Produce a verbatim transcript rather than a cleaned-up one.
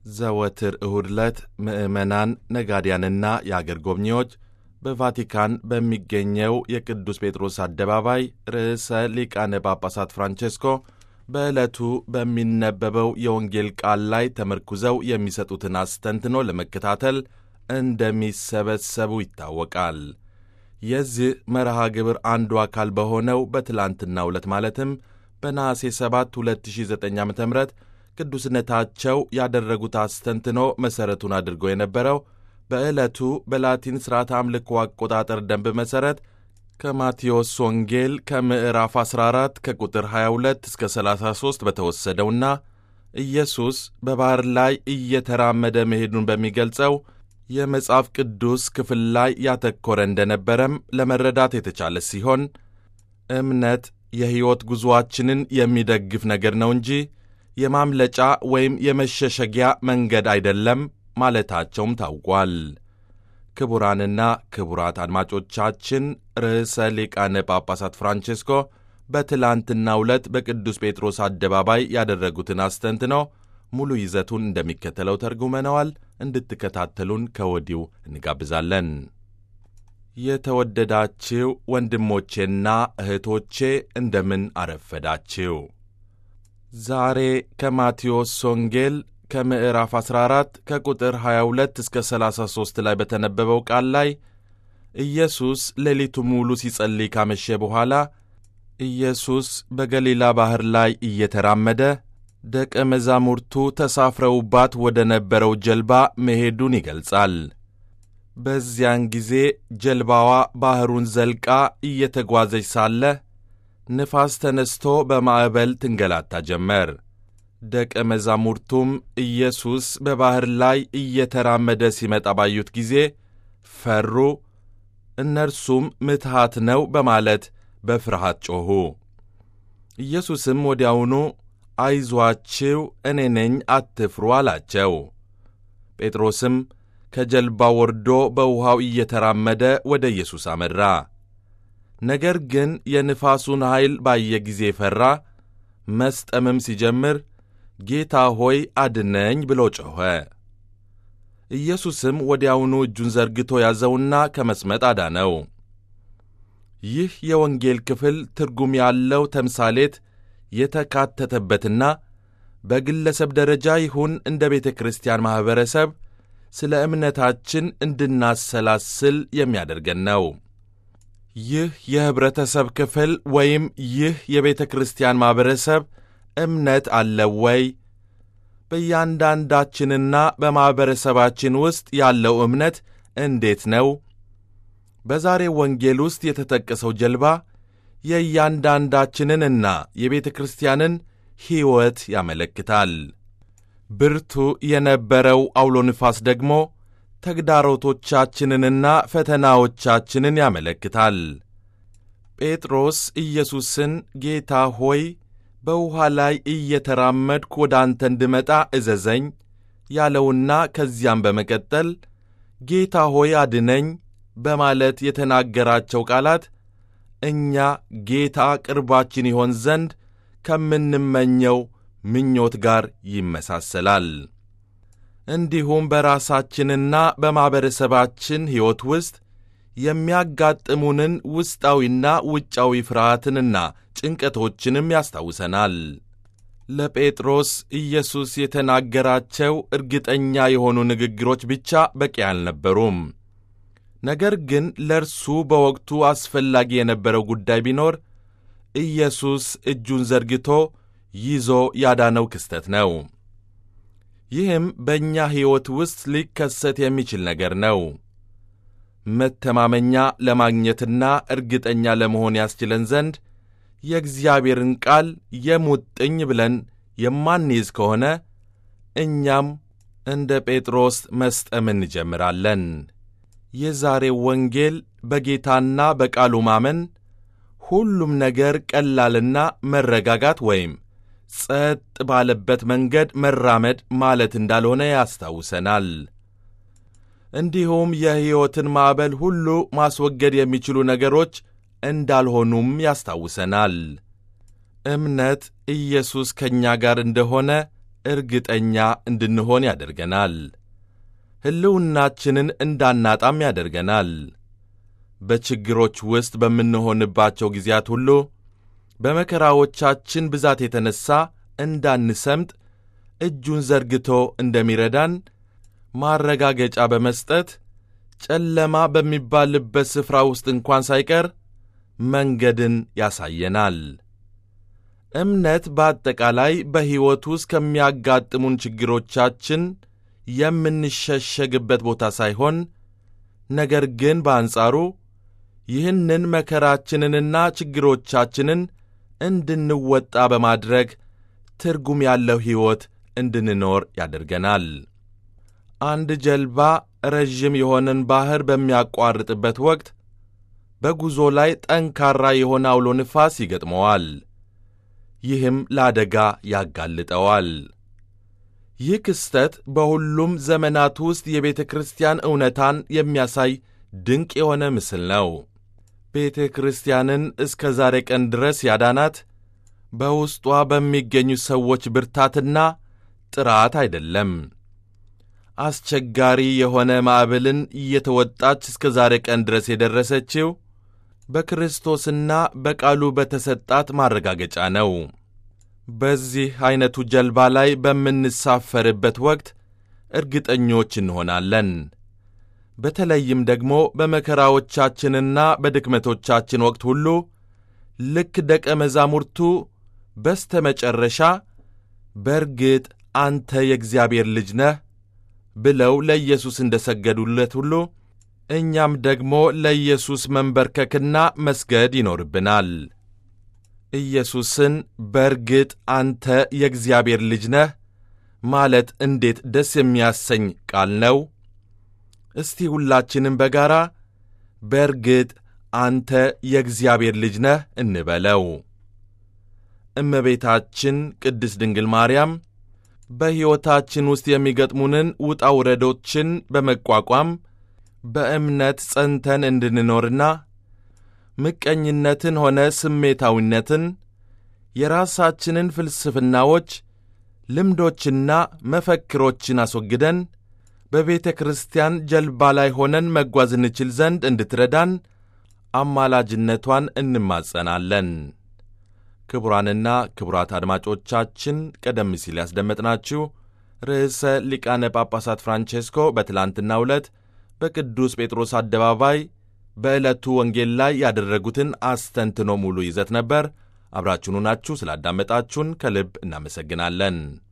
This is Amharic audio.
ዘወትር እሁድ ዕለት ምዕመናን ነጋዴያንና የአገር ጎብኚዎች በቫቲካን በሚገኘው የቅዱስ ጴጥሮስ አደባባይ ርዕሰ ሊቃነ ጳጳሳት ፍራንቼስኮ በዕለቱ በሚነበበው የወንጌል ቃል ላይ ተመርኩዘው የሚሰጡትን አስተንትኖ ለመከታተል እንደሚሰበሰቡ ይታወቃል። የዚህ መርሃ ግብር አንዱ አካል በሆነው በትላንትናው ዕለት ማለትም በነሐሴ ሰባት ሁለት ሺህ ዘጠኝ ዓ ም ቅዱስነታቸው ያደረጉት አስተንትኖ መሠረቱን አድርጎ የነበረው በዕለቱ በላቲን ሥርዓተ አምልኮ አቆጣጠር ደንብ መሠረት ከማቴዎስ ወንጌል ከምዕራፍ አስራ አራት ከቁጥር ሀያ ሁለት እስከ ሰላሳ ሦስት በተወሰደውና ኢየሱስ በባሕር ላይ እየተራመደ መሄዱን በሚገልጸው የመጽሐፍ ቅዱስ ክፍል ላይ ያተኮረ እንደነበረም ለመረዳት የተቻለ ሲሆን እምነት የሕይወት ጉዞአችንን የሚደግፍ ነገር ነው እንጂ የማምለጫ ወይም የመሸሸጊያ መንገድ አይደለም ማለታቸውም ታውቋል። ክቡራንና ክቡራት አድማጮቻችን ርዕሰ ሊቃነ ጳጳሳት ፍራንቼስኮ በትላንትናው ዕለት በቅዱስ ጴጥሮስ አደባባይ ያደረጉትን አስተንትኖ ሙሉ ይዘቱን እንደሚከተለው ተርጉመነዋል። እንድትከታተሉን ከወዲሁ እንጋብዛለን። የተወደዳችሁ ወንድሞቼና እህቶቼ እንደምን አረፈዳችሁ። ዛሬ ከማቴዎስ ወንጌል ከምዕራፍ አስራ አራት ከቁጥር ሀያ ሁለት እስከ ሰላሳ ሦስት ላይ በተነበበው ቃል ላይ ኢየሱስ ሌሊቱ ሙሉ ሲጸልይ ካመሸ በኋላ ኢየሱስ በገሊላ ባሕር ላይ እየተራመደ ደቀ መዛሙርቱ ተሳፍረውባት ወደ ነበረው ጀልባ መሄዱን ይገልጻል። በዚያን ጊዜ ጀልባዋ ባሕሩን ዘልቃ እየተጓዘች ሳለ ንፋስ ተነስቶ በማዕበል ትንገላታ ጀመር። ደቀ መዛሙርቱም ኢየሱስ በባሕር ላይ እየተራመደ ሲመጣ ባዩት ጊዜ ፈሩ። እነርሱም ምትሃት ነው በማለት በፍርሃት ጮኹ። ኢየሱስም ወዲያውኑ አይዟችሁ እኔ ነኝ አትፍሩ አላቸው። ጴጥሮስም ከጀልባው ወርዶ በውሃው እየተራመደ ወደ ኢየሱስ አመራ። ነገር ግን የንፋሱን ኃይል ባየ ጊዜ ፈራ። መስጠምም ሲጀምር ጌታ ሆይ አድነኝ ብሎ ጮኸ። ኢየሱስም ወዲያውኑ እጁን ዘርግቶ ያዘውና ከመስመጥ አዳነው። ይህ የወንጌል ክፍል ትርጉም ያለው ተምሳሌት የተካተተበትና በግለሰብ ደረጃ ይሁን እንደ ቤተ ክርስቲያን ማኅበረሰብ ስለ እምነታችን እንድናሰላስል የሚያደርገን ነው። ይህ የኅብረተሰብ ክፍል ወይም ይህ የቤተ ክርስቲያን ማኅበረሰብ እምነት አለው ወይ? በእያንዳንዳችንና በማኅበረሰባችን ውስጥ ያለው እምነት እንዴት ነው? በዛሬው ወንጌል ውስጥ የተጠቀሰው ጀልባ የእያንዳንዳችንንና የቤተ ክርስቲያንን ሕይወት ያመለክታል። ብርቱ የነበረው አውሎ ንፋስ ደግሞ ተግዳሮቶቻችንንና ፈተናዎቻችንን ያመለክታል። ጴጥሮስ ኢየሱስን ጌታ ሆይ በውኃ ላይ እየተራመድኩ ወደ አንተ እንድመጣ እዘዘኝ ያለውና ከዚያም በመቀጠል ጌታ ሆይ አድነኝ በማለት የተናገራቸው ቃላት እኛ ጌታ ቅርባችን ይሆን ዘንድ ከምንመኘው ምኞት ጋር ይመሳሰላል። እንዲሁም በራሳችንና በማኅበረሰባችን ሕይወት ውስጥ የሚያጋጥሙንን ውስጣዊና ውጫዊ ፍርሃትንና ጭንቀቶችንም ያስታውሰናል። ለጴጥሮስ ኢየሱስ የተናገራቸው እርግጠኛ የሆኑ ንግግሮች ብቻ በቂ አልነበሩም። ነገር ግን ለእርሱ በወቅቱ አስፈላጊ የነበረው ጉዳይ ቢኖር ኢየሱስ እጁን ዘርግቶ ይዞ ያዳነው ክስተት ነው። ይህም በእኛ ሕይወት ውስጥ ሊከሰት የሚችል ነገር ነው። መተማመኛ ለማግኘትና እርግጠኛ ለመሆን ያስችለን ዘንድ የእግዚአብሔርን ቃል የሙጥኝ ብለን የማንይዝ ከሆነ እኛም እንደ ጴጥሮስ መስጠም እንጀምራለን። የዛሬው ወንጌል በጌታና በቃሉ ማመን ሁሉም ነገር ቀላልና መረጋጋት ወይም ጸጥ ባለበት መንገድ መራመድ ማለት እንዳልሆነ ያስታውሰናል። እንዲሁም የሕይወትን ማዕበል ሁሉ ማስወገድ የሚችሉ ነገሮች እንዳልሆኑም ያስታውሰናል። እምነት ኢየሱስ ከእኛ ጋር እንደሆነ እርግጠኛ እንድንሆን ያደርገናል። ሕልውናችንን እንዳናጣም ያደርገናል። በችግሮች ውስጥ በምንሆንባቸው ጊዜያት ሁሉ በመከራዎቻችን ብዛት የተነሣ እንዳንሰምጥ እጁን ዘርግቶ እንደሚረዳን ማረጋገጫ በመስጠት ጨለማ በሚባልበት ስፍራ ውስጥ እንኳን ሳይቀር መንገድን ያሳየናል። እምነት በአጠቃላይ በሕይወት ውስጥ ከሚያጋጥሙን ችግሮቻችን የምንሸሸግበት ቦታ ሳይሆን፣ ነገር ግን በአንጻሩ ይህንን መከራችንንና ችግሮቻችንን እንድንወጣ በማድረግ ትርጉም ያለው ሕይወት እንድንኖር ያደርገናል። አንድ ጀልባ ረዥም የሆነን ባሕር በሚያቋርጥበት ወቅት በጉዞ ላይ ጠንካራ የሆነ አውሎ ንፋስ ይገጥመዋል። ይህም ለአደጋ ያጋልጠዋል። ይህ ክስተት በሁሉም ዘመናት ውስጥ የቤተ ክርስቲያን እውነታን የሚያሳይ ድንቅ የሆነ ምስል ነው። ቤተ ክርስቲያንን እስከ ዛሬ ቀን ድረስ ያዳናት በውስጧ በሚገኙ ሰዎች ብርታትና ጥራት አይደለም። አስቸጋሪ የሆነ ማዕበልን እየተወጣች እስከ ዛሬ ቀን ድረስ የደረሰችው በክርስቶስና በቃሉ በተሰጣት ማረጋገጫ ነው። በዚህ ዐይነቱ ጀልባ ላይ በምንሳፈርበት ወቅት እርግጠኞች እንሆናለን። በተለይም ደግሞ በመከራዎቻችንና በድክመቶቻችን ወቅት ሁሉ ልክ ደቀ መዛሙርቱ በስተ መጨረሻ በርግጥ አንተ የእግዚአብሔር ልጅ ነህ ብለው ለኢየሱስ እንደ ሰገዱለት ሁሉ እኛም ደግሞ ለኢየሱስ መንበርከክና መስገድ ይኖርብናል። ኢየሱስን በርግጥ አንተ የእግዚአብሔር ልጅ ነህ ማለት እንዴት ደስ የሚያሰኝ ቃል ነው! እስቲ ሁላችንም በጋራ በርግጥ አንተ የእግዚአብሔር ልጅ ነህ እንበለው። እመቤታችን ቅድስት ድንግል ማርያም በሕይወታችን ውስጥ የሚገጥሙንን ውጣ ውረዶችን በመቋቋም በእምነት ጸንተን እንድንኖርና ምቀኝነትን ሆነ ስሜታዊነትን፣ የራሳችንን ፍልስፍናዎች፣ ልምዶችና መፈክሮችን አስወግደን በቤተ ክርስቲያን ጀልባ ላይ ሆነን መጓዝ እንችል ዘንድ እንድትረዳን አማላጅነቷን እንማጸናለን። ክቡራንና ክቡራት አድማጮቻችን ቀደም ሲል ያስደመጥናችሁ ርዕሰ ሊቃነ ጳጳሳት ፍራንቼስኮ በትላንትናው ዕለት በቅዱስ ጴጥሮስ አደባባይ በዕለቱ ወንጌል ላይ ያደረጉትን አስተንትኖ ሙሉ ይዘት ነበር። አብራችሁን ሆናችሁ ስላዳመጣችሁን ከልብ እናመሰግናለን።